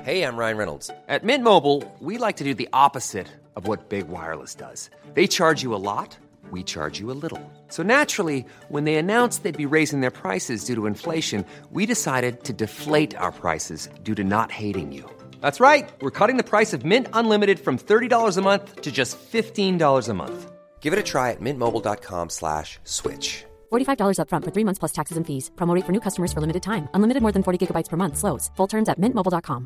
Hey, I'm Ryan Reynolds. At Mint Mobile, we like to do the opposite of what Big Wireless does. They charge you a lot, we charge you a little. So naturally, when they announced they'd be raising their prices due to inflation, we decided to deflate our prices due to not hating you. That's right. We're cutting the price of Mint Unlimited from $30 a month to just $15 a month. Give it a try at mintmobile.com/switch. $45 up front for 3 months plus taxes and fees. Promo rate for new customers for limited time. Unlimited more than 40 gigabytes per month. Slows full terms at mintmobile.com.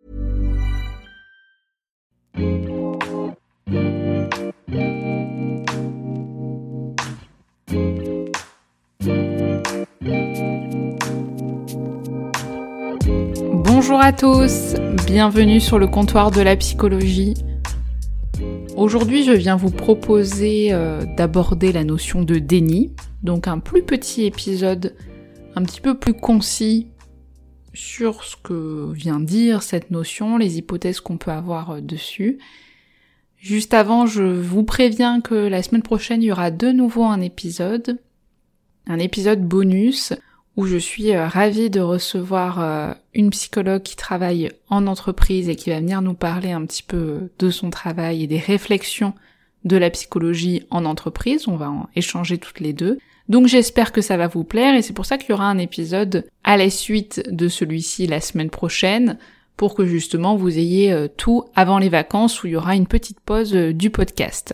Bonjour à tous, bienvenue sur le comptoir de la psychologie. Aujourd'hui, je viens vous proposer d'aborder la notion de déni, donc un plus petit épisode, un petit peu plus concis sur ce que vient dire cette notion, les hypothèses qu'on peut avoir dessus. Juste avant, je vous préviens que la semaine prochaine, il y aura de nouveau un épisode bonus, où je suis ravie de recevoir une psychologue qui travaille en entreprise et qui va venir nous parler un petit peu de son travail et des réflexions de la psychologie en entreprise. On va en échanger toutes les deux. Donc j'espère que ça va vous plaire et c'est pour ça qu'il y aura un épisode à la suite de celui-ci la semaine prochaine pour que justement vous ayez tout avant les vacances où il y aura une petite pause du podcast.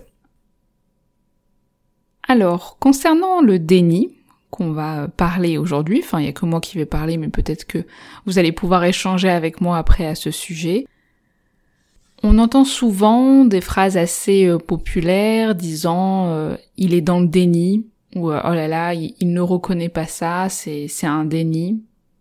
Alors, concernant le déni, qu'on va parler aujourd'hui, enfin il y a que moi qui vais parler, mais peut-être que vous allez pouvoir échanger avec moi après à ce sujet. On entend souvent des phrases assez populaires disant il est dans le déni, ou oh là là, il ne reconnaît pas ça, c'est un déni.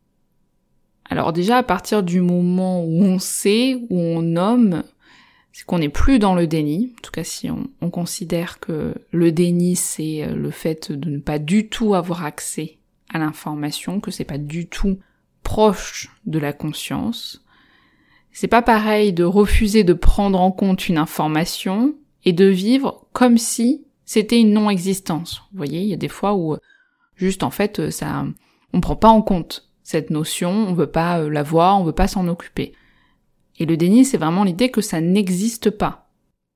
Alors déjà à partir du moment où on sait, où on nomme, c'est qu'on n'est plus dans le déni, en tout cas si on considère que le déni c'est le fait de ne pas du tout avoir accès à l'information, que c'est pas du tout proche de la conscience. C'est pas pareil de refuser de prendre en compte une information et de vivre comme si c'était une non-existence. Vous voyez, il y a des fois où juste en fait on prend pas en compte cette notion, on veut pas la voir, on veut pas s'en occuper. Et le déni, c'est vraiment l'idée que ça n'existe pas.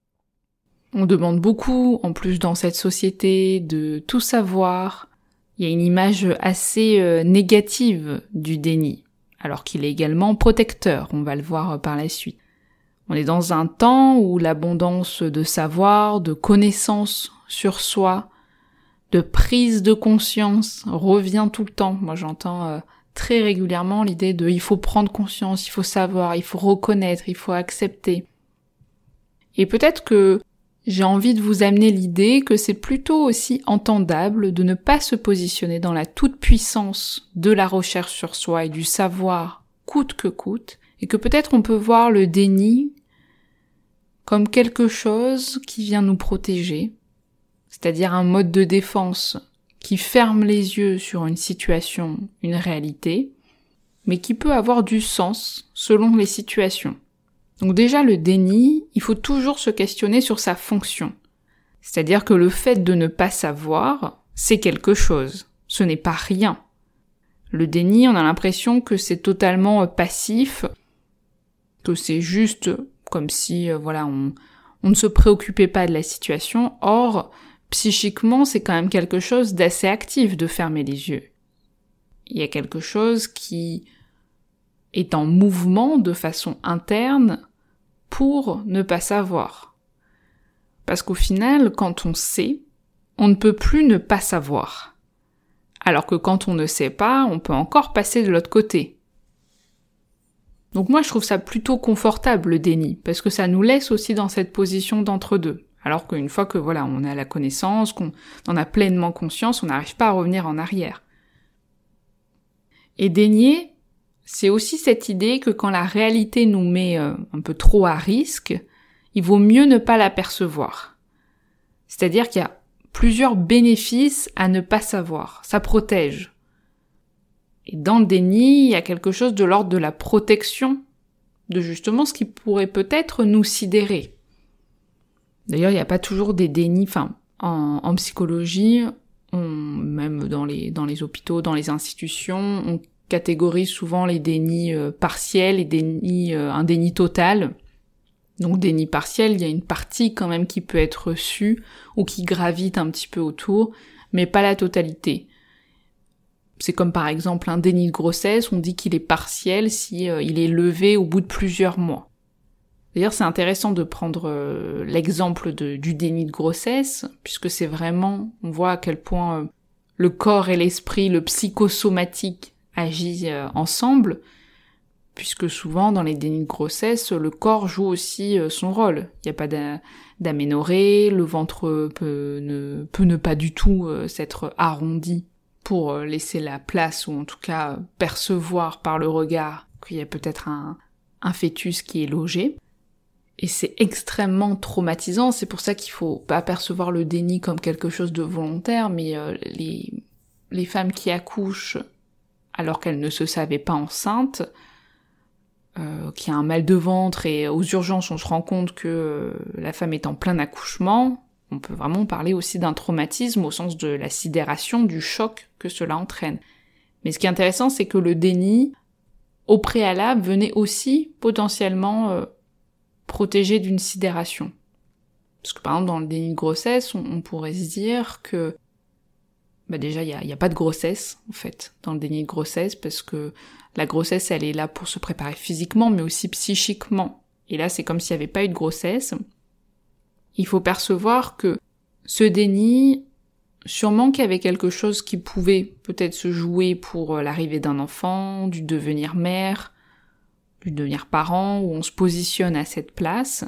On demande beaucoup, en plus dans cette société, de tout savoir. Il y a une image assez négative du déni, alors qu'il est également protecteur, on va le voir par la suite. On est dans un temps où l'abondance de savoir, de connaissances sur soi, de prise de conscience revient tout le temps. Moi j'entends très régulièrement l'idée de il faut prendre conscience, il faut savoir, il faut reconnaître, il faut accepter. Et peut-être que j'ai envie de vous amener l'idée que c'est plutôt aussi entendable de ne pas se positionner dans la toute-puissance de la recherche sur soi et du savoir coûte que coûte, et que peut-être on peut voir le déni comme quelque chose qui vient nous protéger, c'est-à-dire un mode de défense qui ferme les yeux sur une situation, une réalité, mais qui peut avoir du sens selon les situations. Donc déjà le déni, il faut toujours se questionner sur sa fonction. C'est-à-dire que le fait de ne pas savoir, c'est quelque chose, ce n'est pas rien. Le déni, on a l'impression que c'est totalement passif, que c'est juste comme si on ne se préoccupait pas de la situation. Or, psychiquement, c'est quand même quelque chose d'assez actif de fermer les yeux. Il y a quelque chose qui est en mouvement de façon interne pour ne pas savoir. Parce qu'au final, quand on sait, on ne peut plus ne pas savoir. Alors que quand on ne sait pas, on peut encore passer de l'autre côté. Donc moi, je trouve ça plutôt confortable, le déni, parce que ça nous laisse aussi dans cette position d'entre-deux. Alors qu'une fois que on a la connaissance, qu'on en a pleinement conscience, on n'arrive pas à revenir en arrière. Et dénier, c'est aussi cette idée que quand la réalité nous met un peu trop à risque, il vaut mieux ne pas l'apercevoir. C'est-à-dire qu'il y a plusieurs bénéfices à ne pas savoir. Ça protège. Et dans le déni, il y a quelque chose de l'ordre de la protection, de justement ce qui pourrait peut-être nous sidérer. D'ailleurs, il n'y a pas toujours des dénis, en psychologie, même dans les hôpitaux, dans les institutions, on catégorise souvent les dénis partiels et un déni total. Donc déni partiel, il y a une partie quand même qui peut être reçue ou qui gravite un petit peu autour, mais pas la totalité. C'est comme par exemple un déni de grossesse, on dit qu'il est partiel si il est levé au bout de plusieurs mois. D'ailleurs, c'est intéressant de prendre l'exemple du déni de grossesse, puisque c'est vraiment, on voit à quel point le corps et l'esprit, le psychosomatique agissent ensemble, puisque souvent dans les dénis de grossesse, le corps joue aussi son rôle. Il n'y a pas d'aménorrhée, le ventre peut ne pas du tout s'être arrondi pour laisser la place, ou en tout cas percevoir par le regard qu'il y a peut-être un fœtus qui est logé. Et c'est extrêmement traumatisant, c'est pour ça qu'il faut pas percevoir le déni comme quelque chose de volontaire, mais les femmes qui accouchent alors qu'elles ne se savaient pas enceintes, qui a un mal de ventre et aux urgences on se rend compte que la femme est en plein accouchement, on peut vraiment parler aussi d'un traumatisme au sens de la sidération, du choc que cela entraîne. Mais ce qui est intéressant, c'est que le déni, au préalable, venait aussi potentiellement protéger d'une sidération. Parce que par exemple dans le déni de grossesse, on pourrait se dire que déjà il y a pas de grossesse en fait dans le déni de grossesse, parce que la grossesse elle est là pour se préparer physiquement mais aussi psychiquement. Et là c'est comme s'il n'y avait pas eu de grossesse. Il faut percevoir que ce déni, sûrement qu'il y avait quelque chose qui pouvait peut-être se jouer pour l'arrivée d'un enfant, du devenir mère, du devenir parent, où on se positionne à cette place.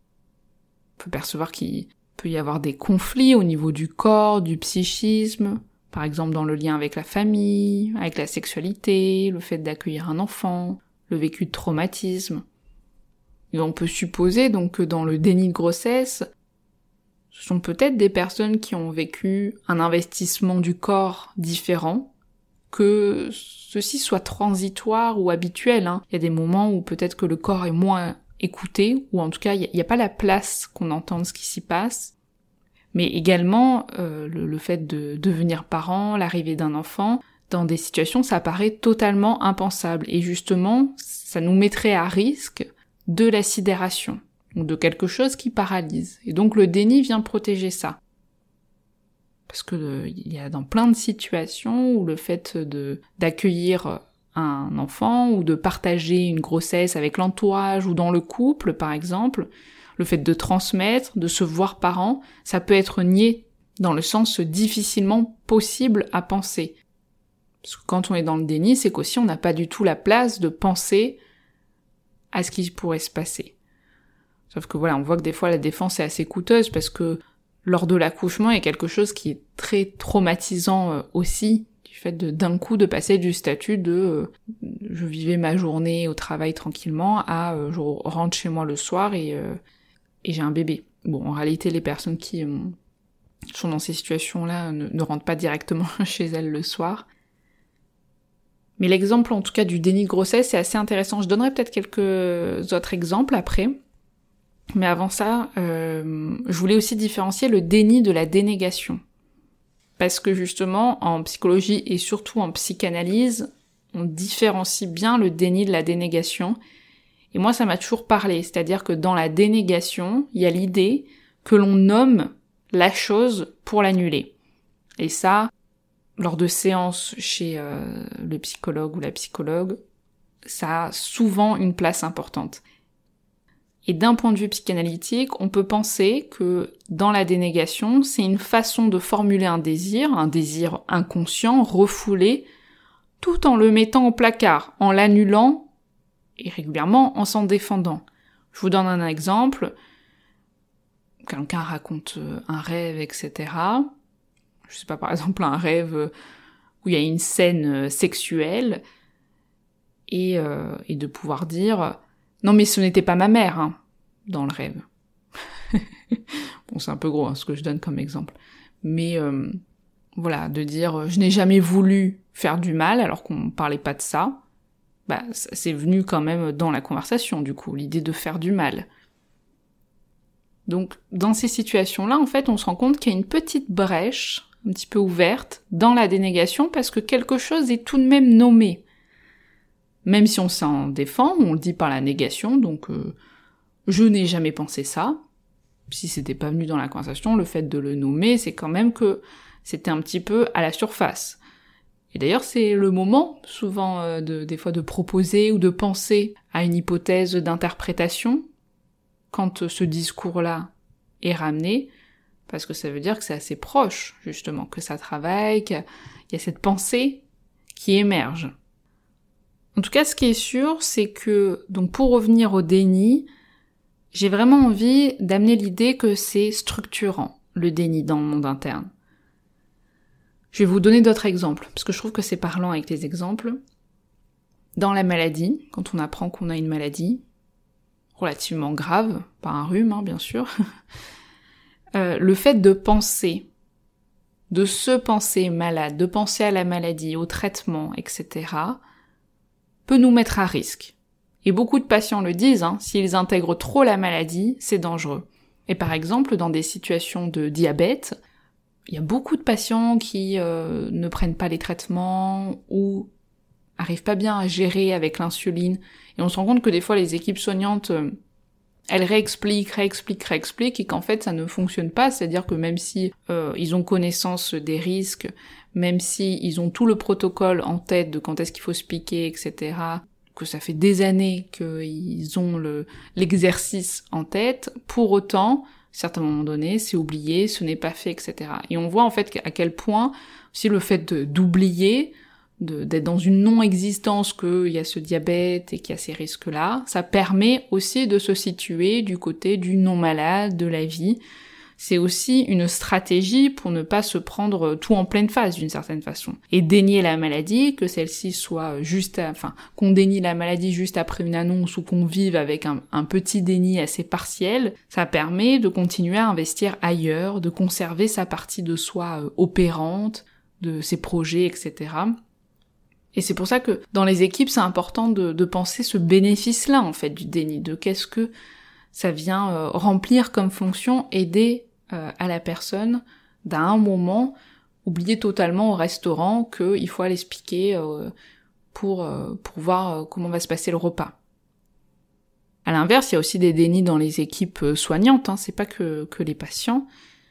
On peut percevoir qu'il peut y avoir des conflits au niveau du corps, du psychisme, par exemple dans le lien avec la famille, avec la sexualité, le fait d'accueillir un enfant, le vécu de traumatisme. Et on peut supposer donc que dans le déni de grossesse, ce sont peut-être des personnes qui ont vécu un investissement du corps différent, que ceci soit transitoire ou habituel. Il y a des moments où peut-être que le corps est moins écouté, ou en tout cas il n'y a pas la place qu'on entende ce qui s'y passe. Mais également le fait de devenir parent, l'arrivée d'un enfant, dans des situations ça paraît totalement impensable. Et justement, ça nous mettrait à risque de la sidération, ou de quelque chose qui paralyse. Et donc le déni vient protéger ça. Parce que il y a dans plein de situations où le fait d'accueillir un enfant ou de partager une grossesse avec l'entourage ou dans le couple par exemple, le fait de transmettre, de se voir parent, ça peut être nié dans le sens difficilement possible à penser. Parce que quand on est dans le déni, c'est qu'aussi on n'a pas du tout la place de penser à ce qui pourrait se passer. Sauf que voilà, on voit que des fois la défense est assez coûteuse parce que lors de l'accouchement, il y a quelque chose qui est très traumatisant aussi, du fait d'un coup de passer du statut de je vivais ma journée au travail tranquillement à je rentre chez moi le soir et j'ai un bébé. Bon, en réalité, les personnes qui sont dans ces situations-là ne rentrent pas directement chez elles le soir. Mais l'exemple en tout cas du déni de grossesse est assez intéressant. Je donnerai peut-être quelques autres exemples après. Mais avant ça, je voulais aussi différencier le déni de la dénégation. Parce que justement, en psychologie et surtout en psychanalyse, on différencie bien le déni de la dénégation. Et moi, ça m'a toujours parlé. C'est-à-dire que dans la dénégation, il y a l'idée que l'on nomme la chose pour l'annuler. Et ça, lors de séances chez le psychologue ou la psychologue, ça a souvent une place importante. Et d'un point de vue psychanalytique, on peut penser que dans la dénégation, c'est une façon de formuler un désir inconscient, refoulé, tout en le mettant au placard, en l'annulant et régulièrement en s'en défendant. Je vous donne un exemple. Quelqu'un raconte un rêve, etc. Je sais pas, par exemple, un rêve où il y a une scène sexuelle et de pouvoir dire « Non mais ce n'était pas ma mère, hein », dans le rêve. Bon, c'est un peu gros ce que je donne comme exemple. Mais voilà, de dire « Je n'ai jamais voulu faire du mal », alors qu'on parlait pas de ça, c'est venu quand même dans la conversation, du coup, l'idée de faire du mal. Donc, dans ces situations-là, en fait, on se rend compte qu'il y a une petite brèche, un petit peu ouverte, dans la dénégation, parce que quelque chose est tout de même nommé. même si on s'en défend, on le dit par la négation, donc je n'ai jamais pensé ça. Si c'était pas venu dans la conversation, le fait de le nommer, c'est quand même que c'était un petit peu à la surface. Et d'ailleurs, c'est le moment, souvent, des fois de proposer ou de penser à une hypothèse d'interprétation, quand ce discours-là est ramené, parce que ça veut dire que c'est assez proche, justement, que ça travaille, qu'il y a cette pensée qui émerge. En tout cas, ce qui est sûr, c'est que, donc pour revenir au déni, j'ai vraiment envie d'amener l'idée que c'est structurant, le déni dans le monde interne. Je vais vous donner d'autres exemples, parce que je trouve que c'est parlant avec les exemples. Dans la maladie, quand on apprend qu'on a une maladie, relativement grave, pas un rhume, bien sûr, le fait de penser, de se penser malade, de penser à la maladie, au traitement, etc., peut nous mettre à risque. Et beaucoup de patients le disent, s'ils intègrent trop la maladie, c'est dangereux. Et par exemple, dans des situations de diabète, il y a beaucoup de patients qui ne prennent pas les traitements ou arrivent pas bien à gérer avec l'insuline. Et on se rend compte que des fois, les équipes soignantes, elles réexpliquent, et qu'en fait, ça ne fonctionne pas. C'est-à-dire que même si ils ont connaissance des risques, même si ils ont tout le protocole en tête de quand est-ce qu'il faut se piquer, etc., que ça fait des années qu'ils ont l'exercice en tête, pour autant, à certains moments donnés, c'est oublié, ce n'est pas fait, etc. Et on voit en fait à quel point, aussi le fait d'oublier, d'être dans une non-existence qu'il y a ce diabète et qu'il y a ces risques-là, ça permet aussi de se situer du côté du non-malade, de la vie. C'est aussi une stratégie pour ne pas se prendre tout en pleine face d'une certaine façon. Et dénier la maladie, que celle-ci soit qu'on dénie la maladie juste après une annonce ou qu'on vive avec un petit déni assez partiel, ça permet de continuer à investir ailleurs, de conserver sa partie de soi opérante, de ses projets, etc. Et c'est pour ça que dans les équipes, c'est important de penser ce bénéfice-là, en fait, du déni, de qu'est-ce que ça vient remplir comme fonction, aider à la personne d'à un moment oublier totalement au restaurant qu'il faut aller se piquer pour voir comment va se passer le repas. À l'inverse, il y a aussi des dénis dans les équipes soignantes, c'est pas que les patients.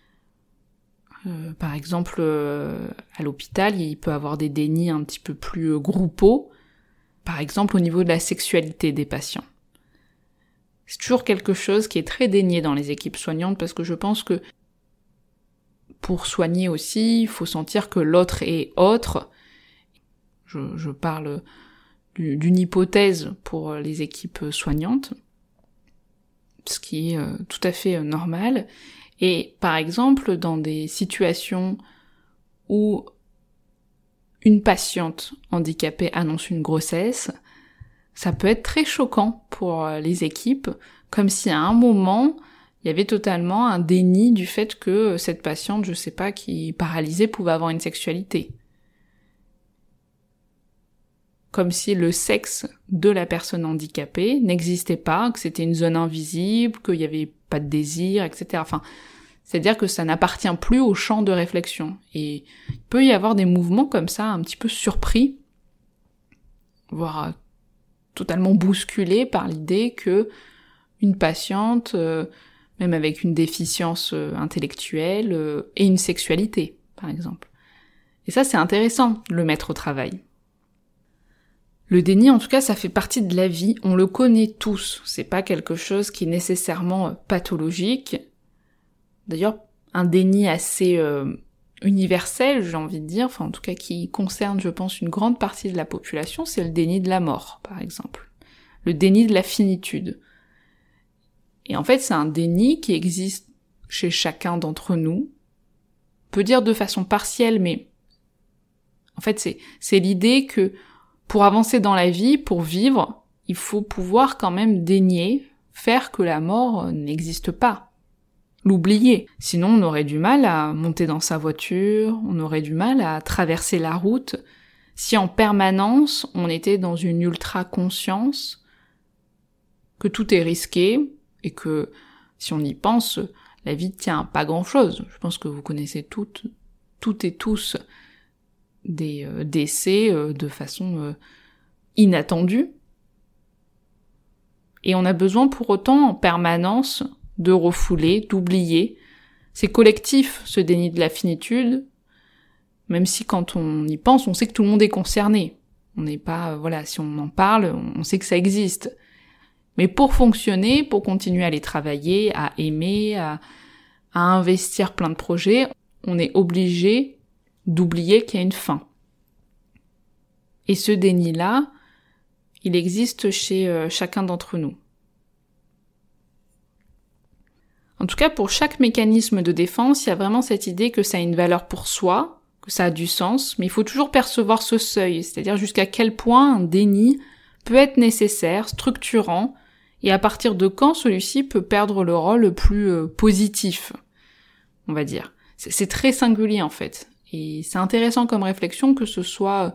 Par exemple, à l'hôpital, il peut y avoir des dénis un petit peu plus groupaux, par exemple au niveau de la sexualité des patients. C'est toujours quelque chose qui est très dénié dans les équipes soignantes, parce que je pense que pour soigner aussi, il faut sentir que l'autre est autre. Je parle d'une hypothèse pour les équipes soignantes, ce qui est tout à fait normal. Et par exemple, dans des situations où une patiente handicapée annonce une grossesse, ça peut être très choquant pour les équipes, comme si à un moment, il y avait totalement un déni du fait que cette patiente, je sais pas, qui est paralysée, pouvait avoir une sexualité. Comme si le sexe de la personne handicapée n'existait pas, que c'était une zone invisible, qu'il y avait pas de désir, etc. Enfin, c'est-à-dire que ça n'appartient plus au champ de réflexion. Et il peut y avoir des mouvements comme ça, un petit peu surpris, voire totalement bousculés par l'idée que une patiente, même avec une déficience intellectuelle, ait une sexualité, par exemple. Et ça, c'est intéressant, de le mettre au travail. Le déni, en tout cas, ça fait partie de la vie, on le connaît tous, c'est pas quelque chose qui est nécessairement pathologique. D'ailleurs, un déni assez universel, j'ai envie de dire, enfin en tout cas qui concerne, je pense, une grande partie de la population, c'est le déni de la mort, par exemple. Le déni de la finitude. Et en fait, c'est un déni qui existe chez chacun d'entre nous. On peut dire de façon partielle, mais en fait, c'est l'idée que pour avancer dans la vie, pour vivre, il faut pouvoir quand même dénier, faire que la mort n'existe pas. L'oublier. Sinon, on aurait du mal à monter dans sa voiture, on aurait du mal à traverser la route, si en permanence, on était dans une ultra-conscience que tout est risqué, et que, si on y pense, la vie tient à pas grand-chose. Je pense que vous connaissez toutes et tous des décès de façon inattendu. Et on a besoin pour autant en permanence de refouler, d'oublier. C'est collectif, ce déni de la finitude, même si quand on y pense, on sait que tout le monde est concerné. On n'est pas, si on en parle, on sait que ça existe. Mais pour fonctionner, pour continuer à aller travailler, à aimer, à investir plein de projets, on est obligé d'oublier qu'il y a une fin. Et ce déni-là, il existe chez chacun d'entre nous. En tout cas, pour chaque mécanisme de défense, il y a vraiment cette idée que ça a une valeur pour soi, que ça a du sens, mais il faut toujours percevoir ce seuil, c'est-à-dire jusqu'à quel point un déni peut être nécessaire, structurant, et à partir de quand celui-ci peut perdre le rôle le plus positif, on va dire. C'est très singulier en fait, et c'est intéressant comme réflexion que ce soit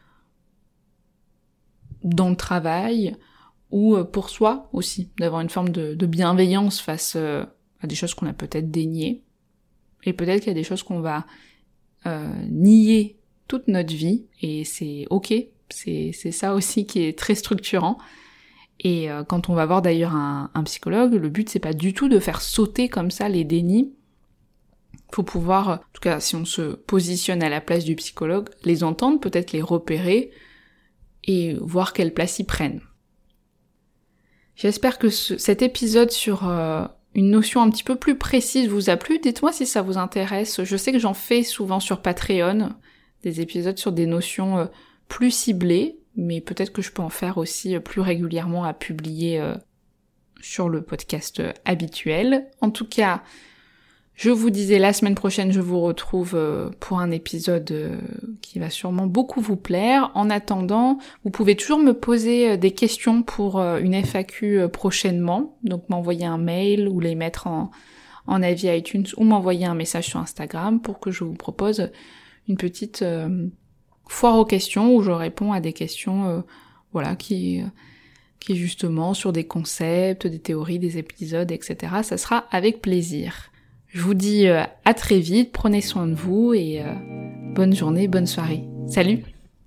dans le travail ou pour soi aussi, d'avoir une forme de bienveillance face à des choses qu'on a peut-être déniées, et peut-être qu'il y a des choses qu'on va nier toute notre vie, et c'est ok, c'est ça aussi qui est très structurant. Et quand on va voir d'ailleurs un psychologue, le but c'est pas du tout de faire sauter comme ça les dénis. Faut pouvoir, en tout cas si on se positionne à la place du psychologue, les entendre, peut-être les repérer et voir quelle place ils prennent. J'espère que cet épisode sur une notion un petit peu plus précise vous a plu. Dites-moi si ça vous intéresse. Je sais que j'en fais souvent sur Patreon, des épisodes sur des notions plus ciblées, mais peut-être que je peux en faire aussi plus régulièrement à publier sur le podcast habituel. En tout cas, je vous disais, la semaine prochaine, je vous retrouve pour un épisode qui va sûrement beaucoup vous plaire. En attendant, vous pouvez toujours me poser des questions pour une FAQ prochainement. Donc m'envoyer un mail ou les mettre en avis iTunes ou m'envoyer un message sur Instagram pour que je vous propose une petite foire aux questions où je réponds à des questions qui est justement sur des concepts, des théories, des épisodes, etc. Ça sera avec plaisir. Je vous dis à très vite, prenez soin de vous et bonne journée, bonne soirée. Salut!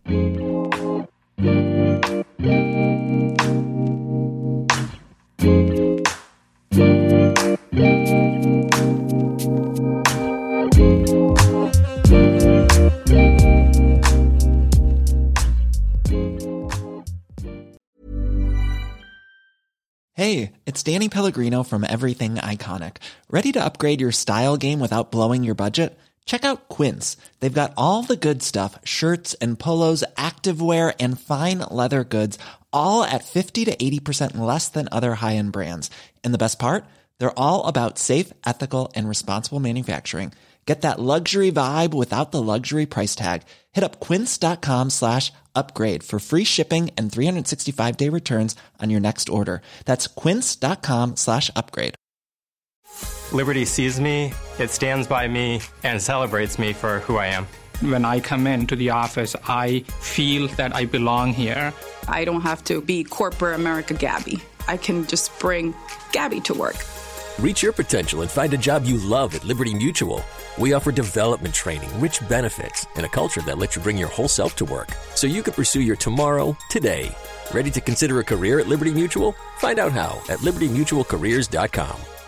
Hey, it's Danny Pellegrino from Everything Iconic. Ready to upgrade your style game without blowing your budget? Check out Quince. They've got all the good stuff, shirts and polos, activewear, and fine leather goods, all at 50 to 80% less than other high-end brands. And the best part? They're all about safe, ethical, and responsible manufacturing. Get that luxury vibe without the luxury price tag. Hit up quince.com/upgrade for free shipping and 365-day returns on your next order. That's quince.com/upgrade. Liberty sees me, it stands by me, and celebrates me for who I am. When I come into the office, I feel that I belong here. I don't have to be corporate America Gabby. I can just bring Gabby to work. Reach your potential and find a job you love at Liberty Mutual. We offer development training, rich benefits, and a culture that lets you bring your whole self to work so you can pursue your tomorrow today. Ready to consider a career at Liberty Mutual? Find out how at libertymutualcareers.com.